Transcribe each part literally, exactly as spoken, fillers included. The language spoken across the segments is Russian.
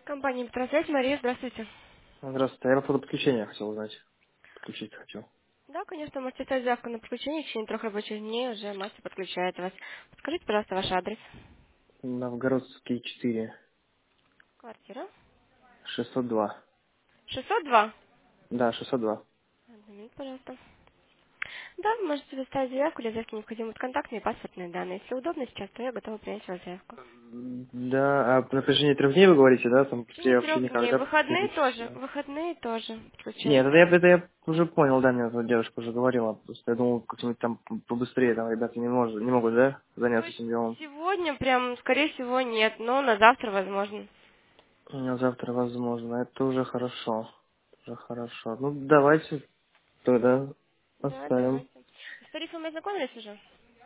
Компания «Петросвязь», Мария, здравствуйте. Здравствуйте, я по подключения хотел узнать. Подключить хотел. Да, конечно, можете оставить заявку на подключение, в течение трех рабочих дней уже мастер подключает вас. Подскажите, пожалуйста, ваш адрес. Новгородский четыре, Квартира. шестьсот два. шестьсот два. Да, шестьсот два. Одну минуту, пожалуйста. Да, вы можете доставить заявку, для заявки необходимы будут контактные и паспортные данные. Если удобно сейчас, то я готова принять вашу заявку. Да, а на протяжении трех дней вы говорите, да? Там В течение быстрее вообще трех никак, дней. да, Выходные подключить? тоже. Да. Выходные тоже Нет, подключаем. это я, это я уже понял, да, мне эта девушка уже говорила. Просто я думал, как-нибудь там побыстрее, там ребята не, может, не могут, да, То заняться есть этим делом. сегодня прям, скорее всего, нет, но на завтра возможно. У меня завтра возможно. Это уже хорошо. Уже хорошо. Ну, давайте тогда Да, оставим. давайте. С тарифом мы ознакомились уже?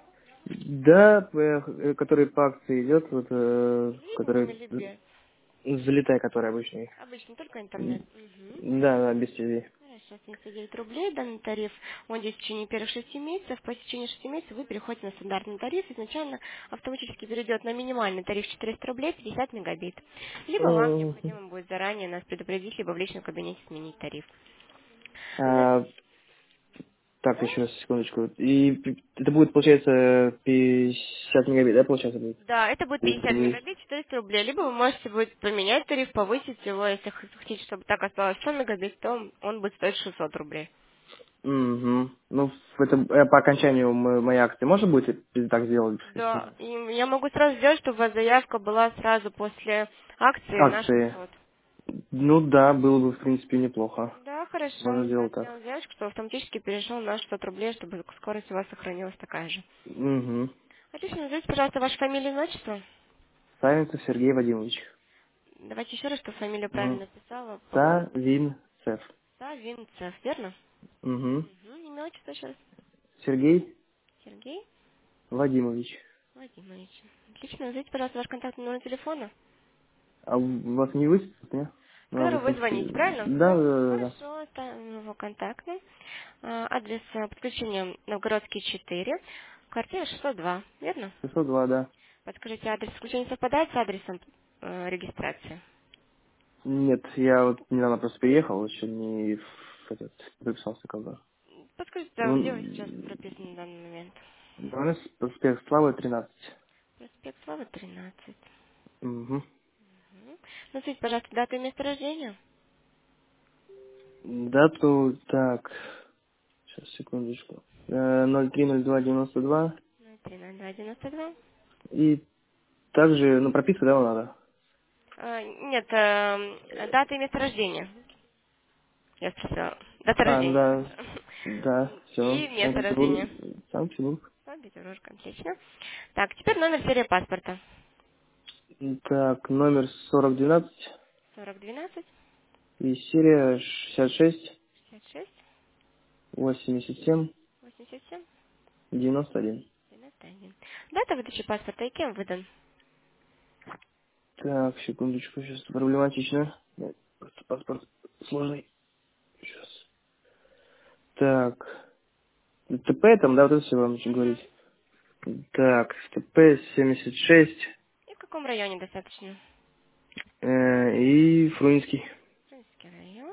Да, э, который по акции идет, вот, э, Либо который или без? залетай, который обычный. Обычно только М, интернет. Угу. Да, да, без ТВ. Хорошо, семьдесят девять рублей. Данный тариф, он здесь в течение первых шести месяцев. По течение шести месяцев вы переходите на стандартный тариф. Изначально автоматически перейдет на минимальный тариф четыреста рублей, пятьдесят мегабит. Либо вам М, необходимо будет заранее нас предупредить, либо в личном кабинете сменить тариф. На- а, так, Да? еще раз, секундочку. И п- это будет, получается, пятьдесят мегабит, да, получается будет? Да, это будет пятьдесят Или- мегабит, четыреста рублей. Либо вы можете будет поменять тариф, повысить его. Если х- хотите, чтобы так осталось сто мегабит, то он будет стоить шестьсот рублей. Мгм. Ну, это э, по окончанию мо- моей акции можно будет и так сделать? Да, и я могу сразу сделать, чтобы у вас заявка была сразу после акции на Акции. шестьсот. Ну да, было бы, в принципе, неплохо. Да, хорошо. Можно Я сделать так. сделаю заявочку, что автоматически перешел на шестьсот рублей, чтобы скорость у вас сохранилась такая же. Угу. Отлично, назовите, пожалуйста, вашу фамилию и отчество. Савинцев Сергей Вадимович. Давайте еще раз, чтобы фамилию Угу. правильно написала. Погон... Савинцев. Савинцев, верно? Угу. Угу, имя, отчество еще раз. Сергей Сергей Вадимович. Владимирович. Отлично, назовите, пожалуйста, ваш контактный номер телефона, А у вас не высветит, нет? с Ну, ладно, которого в вы принципе, звоните, правильно? да, да, да, да. Хорошо, оставим его контактным. А, Адрес э, подключения Новгородский четыре, квартира шестьсот два, верно? шестьсот два, да. Подскажите, адрес подключения совпадает с адресом э, регистрации? Нет, я вот недавно просто приехал, еще не в этот, записался как бы. Подскажите, а где вы сейчас Ну, прописаны на данный момент? у нас проспект Славы тринадцать. Проспект Славы, тринадцать. Угу. Мгм. Назовите, пожалуйста, дату и место рождения. Дату, так, сейчас, секундочку. Э, ноль три ноль два девяносто два. ноль три ноль два девяносто два. И также, ну, прописка, да, надо? А, нет, э, дата и место рождения. Я спросила. Дата А, рождения. да, да, все. И место Санкт-Петербург. рождения. Санкт-Петербург. Санкт-Петербург, отлично. Так, теперь номер серии паспорта. Так, номер сорок двенадцать сорок двенадцать и серия шестьдесят шесть шестьдесят шесть восемьдесят семь восемьдесят семь девяносто один. девяносто один. Дата выдачи паспорта и кем выдан? Так, секундочку, сейчас проблематично. Нет, просто паспорт сложный. Сейчас. Так, ТП там, да, вот это все вам еще говорить. Так, ТП семьдесят шесть И в каком районе достаточно? э, и Фрунзенский. Крымский район.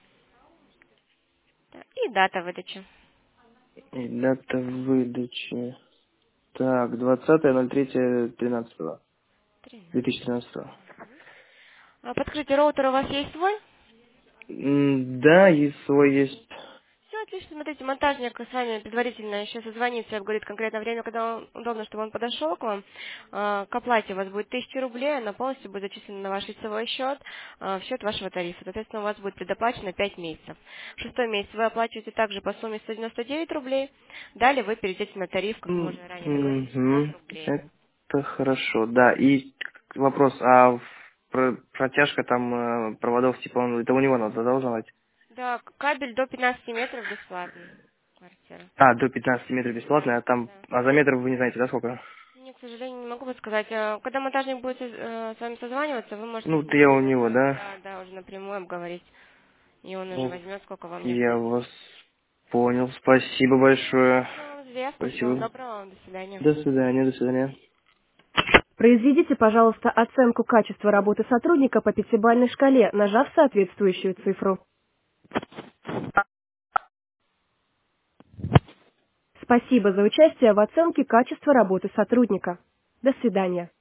Так, и дата выдачи. И дата выдачи. Так, двадцатое ноль третье тринадцатого две тысячи тринадцать. тринадцатого. А подскажите, роутер у вас есть свой? М, Да, и свой есть. Все отлично, смотрите, монтажник с вами предварительно еще созвонится и говорит конкретное время, когда он- удобно, чтобы он подошел к вам. А, К оплате у вас будет тысяча рублей, она полностью будет зачислена на ваш лицевой счет, а, в счет вашего тарифа. Соответственно, у вас будет предоплачено пять месяцев. В шестой месяц вы оплачиваете также по сумме сто девяносто девять рублей. Далее вы перейдете на тариф, как мы М, уже ранее договорились, шестьсот мгм. рублей. Это хорошо, да. И вопрос, а в- про- протяжка там э, проводов, типа, он, это у него надо, да, должна быть? Да, к- кабель до пятнадцати метров бесплатный. Квартира. А, до пятнадцати метров бесплатно, а там, Да. а за метр вы не знаете, да, сколько? Нет, к сожалению, не могу подсказать. А, Когда монтажник будет э, с вами созваниваться, вы можете Ну, с это ним я у уже, него, да? да, да, уже напрямую обговорить. И он уже Ну, возьмет, сколько вам я необходимо. вас понял. Спасибо большое. Сделаем заявку. Всего вам Спасибо. доброго. До свидания. До свидания, до свидания. Произведите, пожалуйста, оценку качества работы сотрудника по пятибалльной шкале, нажав соответствующую цифру. Спасибо за участие в оценке качества работы сотрудника. До свидания.